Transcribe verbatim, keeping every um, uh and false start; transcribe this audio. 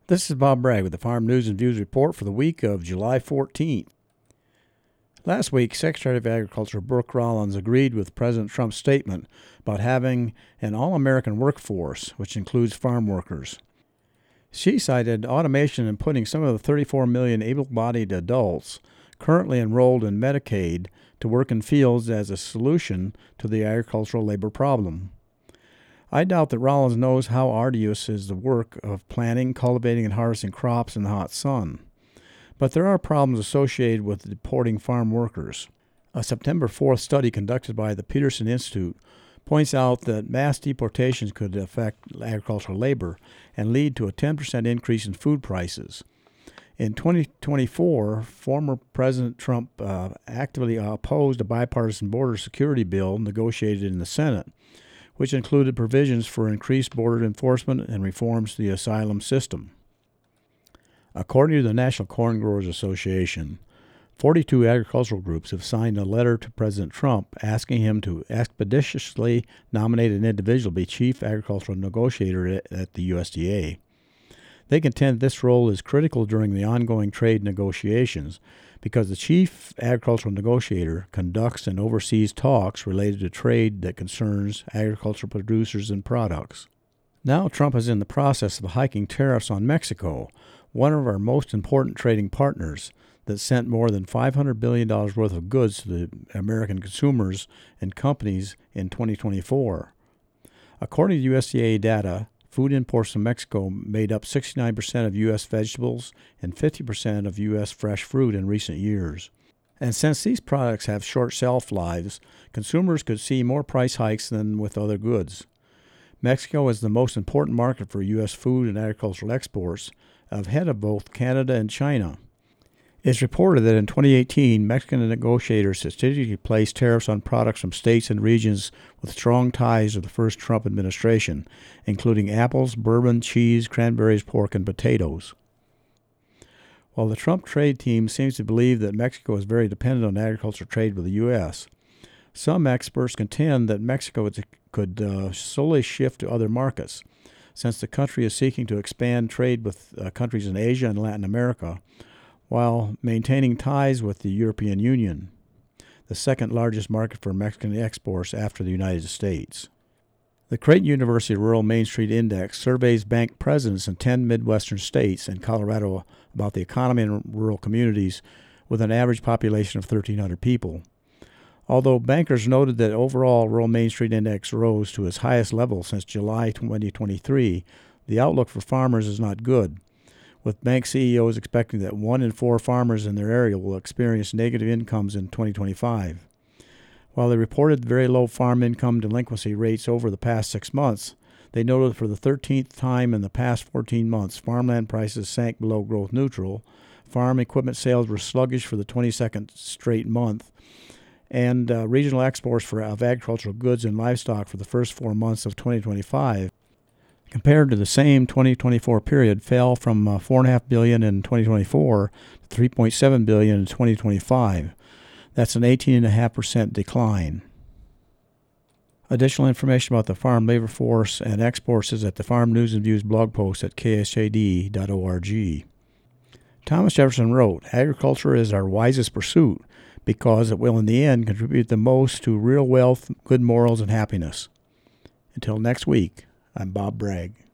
This is Bob Bragg with the Farm News and Views report for the week of July fourteenth. Last week, Secretary of Agriculture Brooke Rollins agreed with President Trump's statement about having an all-American workforce, which includes farm workers. She cited automation and putting some of the thirty-four million able-bodied adults currently enrolled in Medicaid to work in fields as a solution to the agricultural labor problem. I doubt that Rollins knows how arduous is the work of planting, cultivating, and harvesting crops in the hot sun. But there are problems associated with deporting farm workers. A September fourth study conducted by the Peterson Institute points out that mass deportations could affect agricultural labor and lead to a ten percent increase in food prices. In twenty twenty-four, former President Trump uh, actively opposed a bipartisan border security bill negotiated in the Senate, which included provisions for increased border enforcement and reforms to the asylum system. According to the National Corn Growers Association, forty-two agricultural groups have signed a letter to President Trump asking him to expeditiously nominate an individual to be chief agricultural negotiator at the U S D A. They contend this role is critical during the ongoing trade negotiations because the chief agricultural negotiator conducts and oversees talks related to trade that concerns agricultural producers and products. Now Trump is in the process of hiking tariffs on Mexico, one of our most important trading partners that sent more than five hundred billion dollars worth of goods to the American consumers and companies in twenty twenty-four. According to U S D A data, food imports from Mexico made up sixty-nine percent of U S vegetables and fifty percent of U S fresh fruit in recent years. And since these products have short shelf lives, consumers could see more price hikes than with other goods. Mexico is the most important market for U S food and agricultural exports, ahead of both Canada and China. It's reported that in twenty eighteen, Mexican negotiators strategically placed tariffs on products from states and regions with strong ties to the first Trump administration, including apples, bourbon, cheese, cranberries, pork, and potatoes. While the Trump trade team seems to believe that Mexico is very dependent on agricultural trade with the U S, some experts contend that Mexico could uh, slowly shift to other markets, since the country is seeking to expand trade with uh, countries in Asia and Latin America, while maintaining ties with the European Union, the second largest market for Mexican exports after the United States. The Creighton University Rural Main Street Index surveys bank presidents in ten Midwestern states and Colorado about the economy in rural communities with an average population of thirteen hundred people. Although bankers noted that overall Rural Main Street Index rose to its highest level since July twenty twenty-three, the outlook for farmers is not good, with bank C E Os expecting that one in four farmers in their area will experience negative incomes in twenty twenty-five. While they reported very low farm income delinquency rates over the past six months, they noted for the thirteenth time in the past fourteen months, farmland prices sank below growth neutral, farm equipment sales were sluggish for the twenty-second straight month, and uh, regional exports for, of agricultural goods and livestock for the first four months of twenty twenty-five, compared to the same twenty twenty-four period, fell from uh, four point five billion dollars in twenty twenty-four to three point seven billion dollars in twenty twenty-five. That's an eighteen point five percent decline. Additional information about the farm labor force and exports is at the Farm News and Views blog post at k s j d dot org. Thomas Jefferson wrote, "Agriculture is our wisest pursuit because it will in the end contribute the most to real wealth, good morals, and happiness." Until next week, I'm Bob Bragg.